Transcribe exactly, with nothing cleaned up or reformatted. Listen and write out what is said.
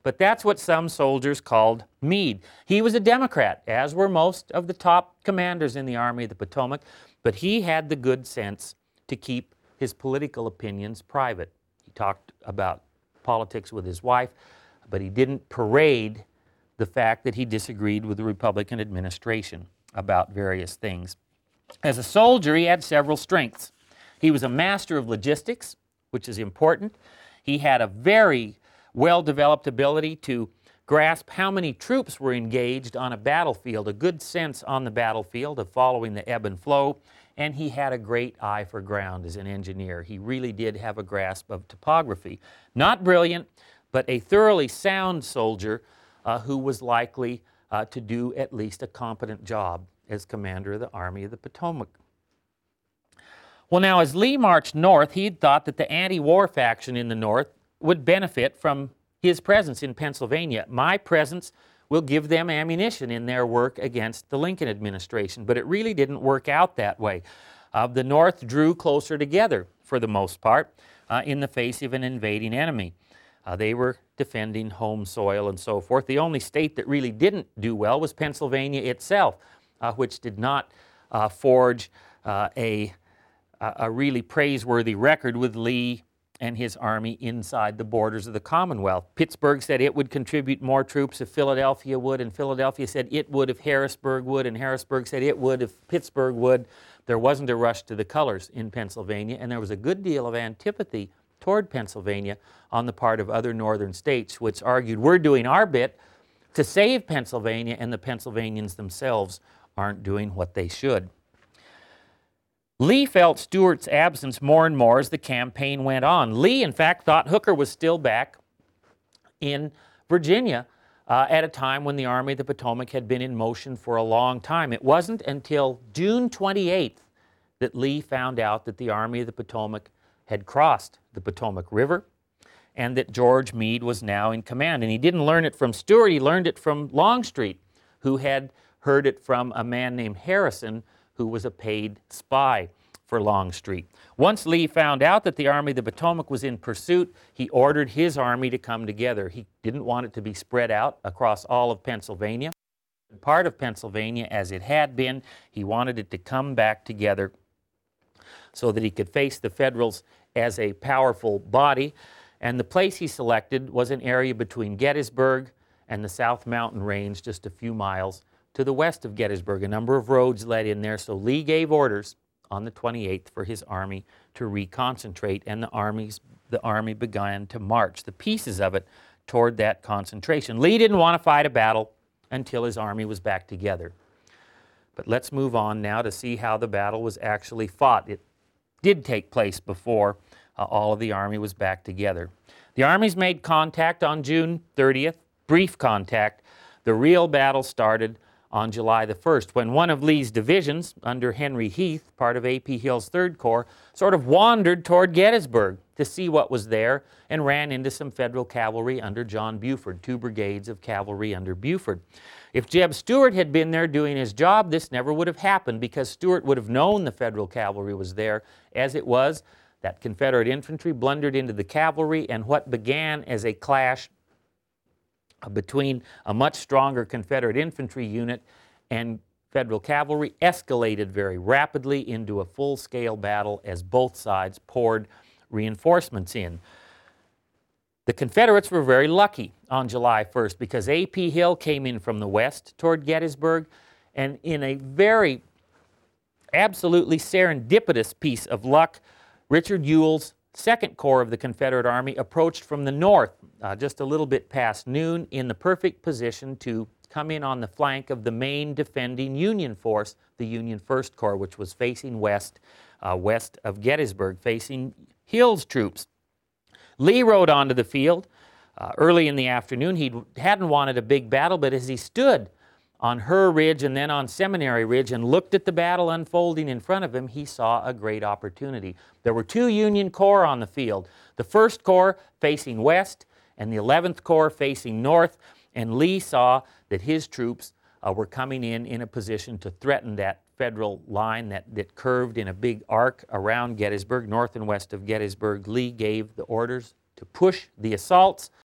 But that's what some soldiers called Meade. He was a Democrat, as were most of the top commanders in the Army of the Potomac, but he had the good sense to keep his political opinions private. He talked about politics with his wife, but he didn't parade the fact that he disagreed with the Republican administration about various things. As a soldier, he had several strengths. He was a master of logistics, which is important. He had a very well-developed ability to grasp how many troops were engaged on a battlefield, a good sense on the battlefield of following the ebb and flow, and he had a great eye for ground as an engineer. He really did have a grasp of topography. Not brilliant, but a thoroughly sound soldier uh, who was likely uh, to do at least a competent job as commander of the Army of the Potomac. Well, now, as Lee marched north, he had thought that the anti-war faction in the north would benefit from his presence in Pennsylvania. My presence will give them ammunition in their work against the Lincoln administration, but it really didn't work out that way. Uh, the North drew closer together, for the most part, uh, in the face of an invading enemy. Uh, they were defending home soil and so forth. The only state that really didn't do well was Pennsylvania itself, uh, which did not uh, forge uh, a, a really praiseworthy record with Lee and his army inside the borders of the Commonwealth. Pittsburgh said it would contribute more troops if Philadelphia would, and Philadelphia said it would if Harrisburg would, and Harrisburg said it would if Pittsburgh would. There wasn't a rush to the colors in Pennsylvania, and there was a good deal of antipathy toward Pennsylvania on the part of other northern states, which argued we're doing our bit to save Pennsylvania, and the Pennsylvanians themselves aren't doing what they should. Lee felt Stuart's absence more and more as the campaign went on. Lee, in fact, thought Hooker was still back in Virginia uh, at a time when the Army of the Potomac had been in motion for a long time. It wasn't until June twenty-eighth that Lee found out that the Army of the Potomac had crossed the Potomac River and that George Meade was now in command. And he didn't learn it from Stuart, he learned it from Longstreet, who had heard it from a man named Harrison, who was a paid spy for Longstreet. Once Lee found out that the Army of the Potomac was in pursuit, he ordered his army to come together. He didn't want it to be spread out across all of Pennsylvania. Part of Pennsylvania as it had been, he wanted it to come back together so that he could face the Federals as a powerful body. And the place he selected was an area between Gettysburg and the South Mountain Range, just a few miles to the west of Gettysburg. A number of roads led in there, so Lee gave orders on the twenty-eighth for his army to reconcentrate, and the, armies, the army began to march, the pieces of it, toward that concentration. Lee didn't want to fight a battle until his army was back together. But let's move on now to see how the battle was actually fought. It did take place before uh, all of the army was back together. The armies made contact on June thirtieth, brief contact. The real battle started on July the first, when one of Lee's divisions, under Henry Heath, part of A P Hill's third Corps, sort of wandered toward Gettysburg to see what was there and ran into some Federal cavalry under John Buford, two brigades of cavalry under Buford. If Jeb Stuart had been there doing his job, this never would have happened, because Stuart would have known the Federal cavalry was there. As it was, that Confederate infantry blundered into the cavalry, and what began as a clash between a much stronger Confederate infantry unit and Federal cavalry escalated very rapidly into a full-scale battle as both sides poured reinforcements in. The Confederates were very lucky on July first, because A P Hill came in from the west toward Gettysburg, and in a very absolutely serendipitous piece of luck, Richard Ewell's Second Corps of the Confederate Army approached from the north uh, just a little bit past noon, in the perfect position to come in on the flank of the main defending Union force, the Union First Corps, which was facing west, uh, west of Gettysburg, facing Hill's troops. Lee rode onto the field uh, early in the afternoon. He hadn't wanted a big battle, but as he stood on Her Ridge and then on Seminary Ridge and looked at the battle unfolding in front of him, he saw a great opportunity. There were two Union Corps on the field, the First Corps facing west and the eleventh Corps facing north, and Lee saw that his troops uh, were coming in in a position to threaten that Federal line that, that curved in a big arc around Gettysburg, north and west of Gettysburg. Lee gave the orders to push the assaults